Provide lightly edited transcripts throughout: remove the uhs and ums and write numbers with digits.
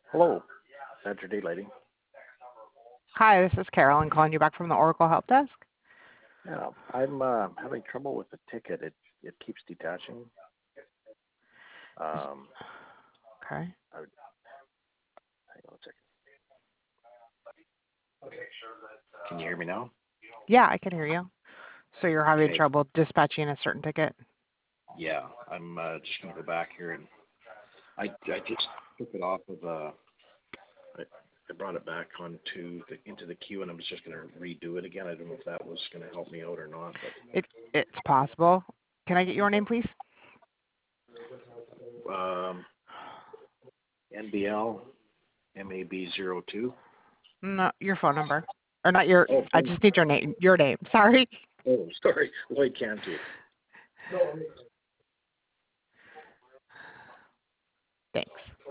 Hello, Badger Daylighting. Hi, this is Carolyn calling you back from the Oracle Help Desk. Yeah, I'm having trouble with the ticket. It keeps detaching. Okay. Hang on a second. Can you hear me now? Yeah, I can hear you. So you're having Okay. trouble dispatching a certain ticket? Yeah, I'm just gonna go back here and I just took it off of I brought it back into the queue and I was just gonna redo it again. I don't know if that was gonna help me out or not, It's possible. Can I get your name, please? but NBL MAB02. No, your phone number. Or not your. Oh, I just need your name. Your name. Sorry. oh, sorry, Lloyd Cantu. Thanks.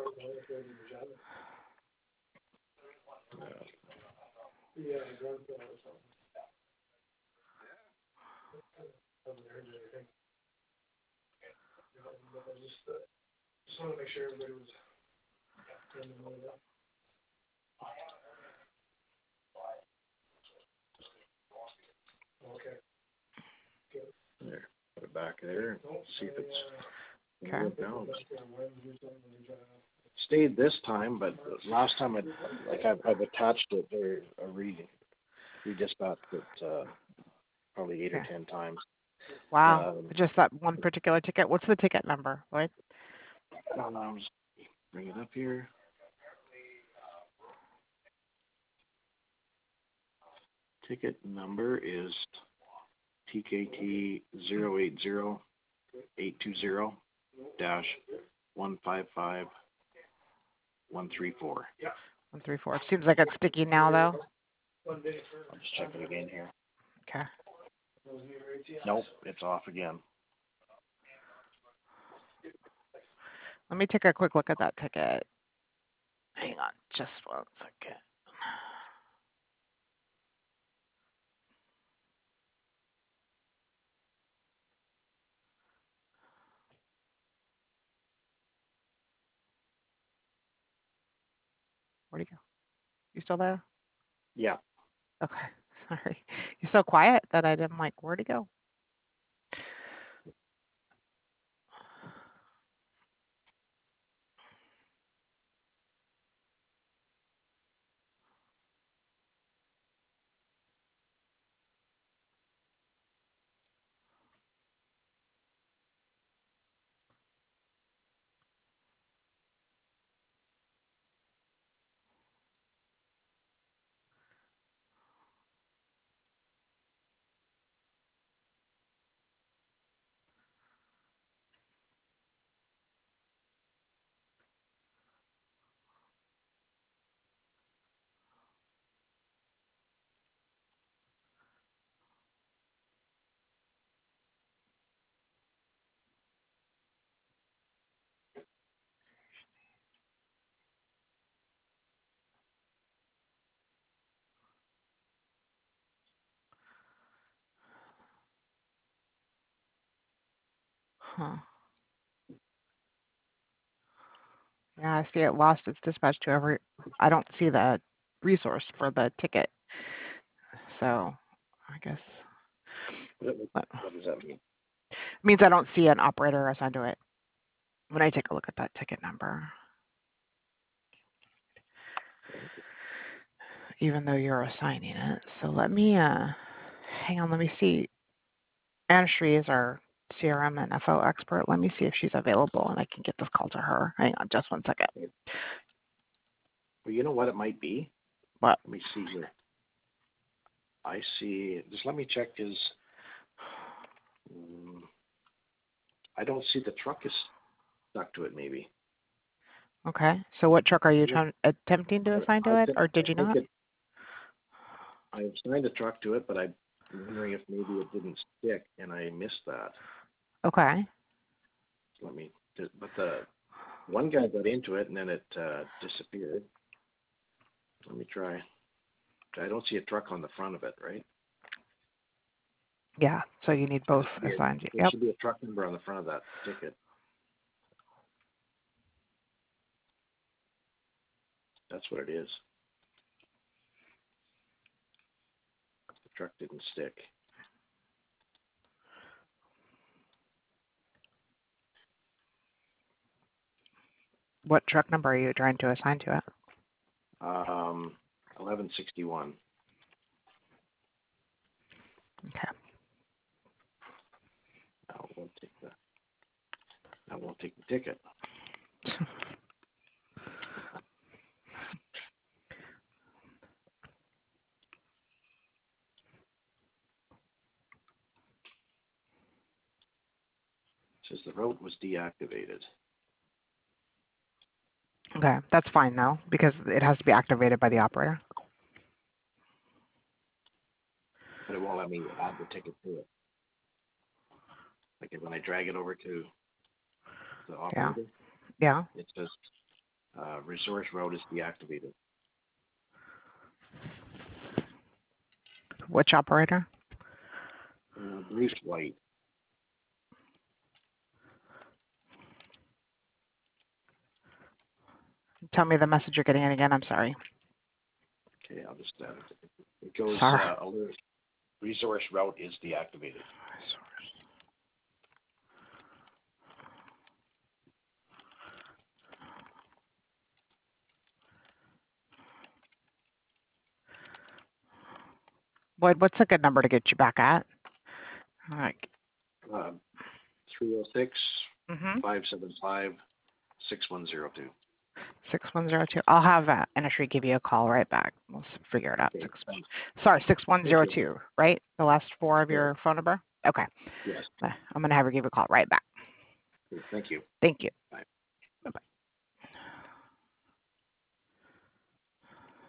There, put it back there. See if it's Okay. now. Stayed this time, but last time I've attached it there redispatched it probably 8 or Okay. 10 times. Wow. Just that one particular ticket. What's the ticket number? What? I'll just bring it up here. Ticket number is TKT 080820 155 134. 134. It seems like it's sticky now, though. I'll just check it again here. Okay. Nope, it's off again. Let me take a quick look at that ticket. Hang on just 1 second. Where'd he go? You still there? Yeah. Okay. Sorry. You're so quiet that I didn't like, where'd he go? Huh. Yeah, I see it lost its dispatch to every. I don't see the resource for the ticket. So I guess What does that mean? means I don't see an operator assigned to it when I take a look at that ticket number, even though you're assigning it. So let me hang on. Let me see. Anna Shree is our CRM and FO expert. Let me see if she's available and I can get this call to her. Hang on just 1 second. Well, you know what it might be? What? Let me see here. I see. Just let me check his. I don't see the truck is stuck to it. Maybe. Okay. So what truck are you attempting to assign to it, or I did you think not? I assigned a truck to it, but I'm wondering if maybe it didn't stick and I missed that. Okay. But the one guy got into it and then it disappeared. Let me try. I don't see a truck on the front of it, right? Yeah. So you need both assigned. There Yep. should be a truck number on the front of that ticket. That's what it is. The truck didn't stick. What truck number are you trying to assign to it? 1161. Okay. Now we'll take the ticket. Says the route was deactivated. Okay, that's fine though, because it has to be activated by the operator. But it won't let me add the ticket to it. Like when I drag it over to the operator, Yeah. it says resource route is deactivated. Which operator? Bruce White. Tell me the message you're getting in again. I'm sorry. Okay, I'll just it goes Sorry. alert. Resource route is deactivated. What's a good number to get you back at? All right. 306 Mhm. 575 6102. 6102. I'll have Anashri give you a call right back. We'll figure it out. Okay, thanks. Sorry, 6102, right? The last four of your phone number? Okay. Yes. I'm going to have her give you a call right back. Thank you. Thank you. Bye. Bye-bye.